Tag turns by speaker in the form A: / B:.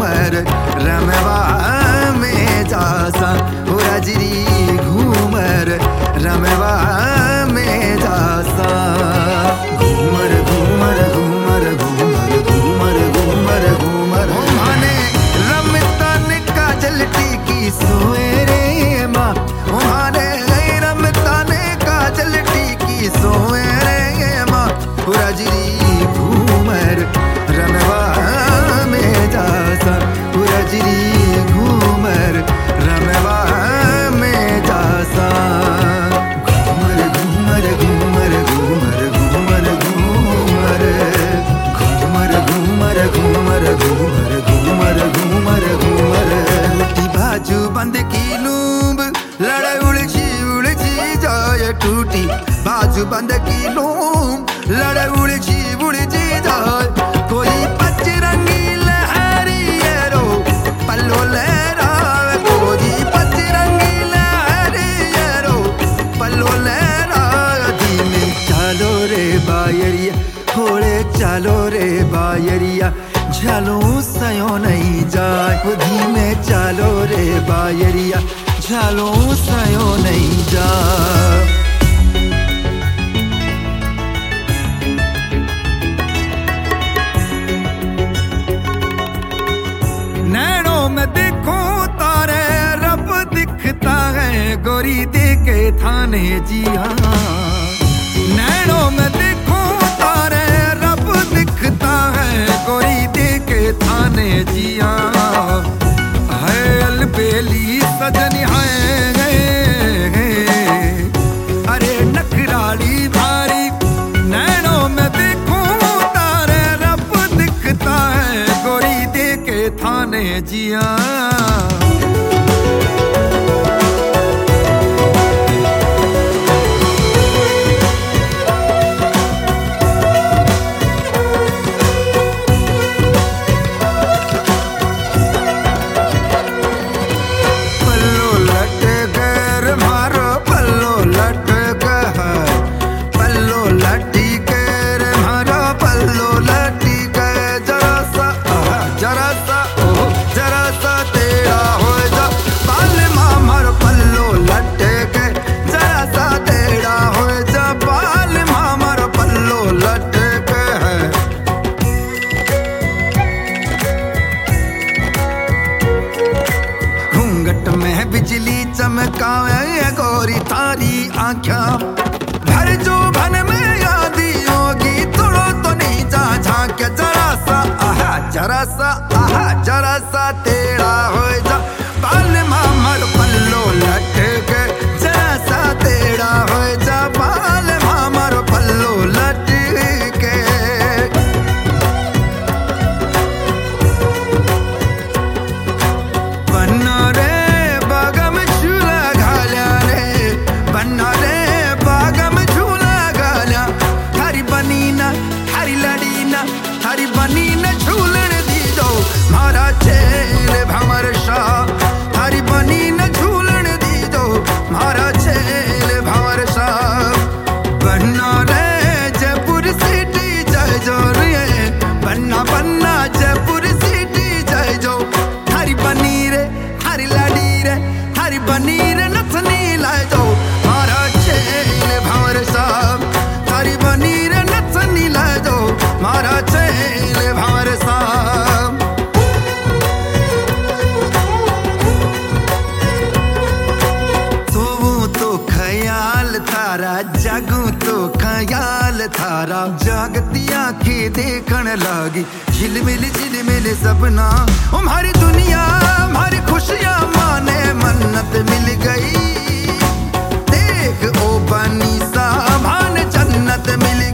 A: घूमर रमवा में जासा हो राजरी घूमर रमवा में जासा घूमर घूमर घूमर घूमर घूमर घूमर घूमर माने रमतन काजल टीकी सोए रे माँ माने रमतन काजल टीकी सोए रे माँ हो राजरी घूमर रमवा में जासा हो राजरी घूमर रमवा में जासा घूमर घूमर घूमर घूमर घूमर घूमर घूमर घूमर घूमर घूमर घूमर घूमर घूमर मिट्टी बाजू बंद की लूंब लड़ाई उलझी जाए टूटी बाजू बंद की लूंब लड़ाई उलझी जाए कोई पचरंगी लहरी रो पल्लो लहरावे कोई पचरंगी लहरी रो पल्लो लहरावे धीमे चलो रे बायरिया थोड़े चलो रे बायरिया झलो सयो नहीं जाए वो धीमे चलो रे बायरिया झलो सयो नहीं जाए नैनों में देखो तारे रब दिखता है गोरी दे के थाने जी हाँ नैनों में देखो तारे रब दिखता है गोरी दे के थाने जी हाँ है अलबेली सजन है अरे नखराली भारी नैनों में देखो तारे रब दिखता है गोरी दे के थाने जिया बिजली चमकावे गोरी तारी आँखा भर जो भन में यादी होगी थोड़ो तो नहीं जा झांक जरा सा तेरा हो जा बाल मामर पल्लो लटक जरा सा तेरा हो जा बाल मामर पल्लो लटक बन्ना रे हरी बनी न झूलन दी दो मारा चेल भंवर शाह हरी बनी न झूलन दी दो मारा चेल भंवर शाह बन्ना रे जयपुर सिटी जय जो रे बन्ना जयपुर सिटी जय जो हरी बनी रे हरी लाडी रे हरी बनी रे नथनी लाए दो मारा चेल भंवर शाह हरी बनी रे नथनी लाए दो मारा चेल भंवर साहब सोऊं तो ख्याल थारा जागूं तो ख्याल थारा जागती आंखें देखन लागी झिलमिल सपना हमारी दुनिया हमारी खुशियां माने मन्नत मिल गई देख ओ बनी सा भान जन्नत मिल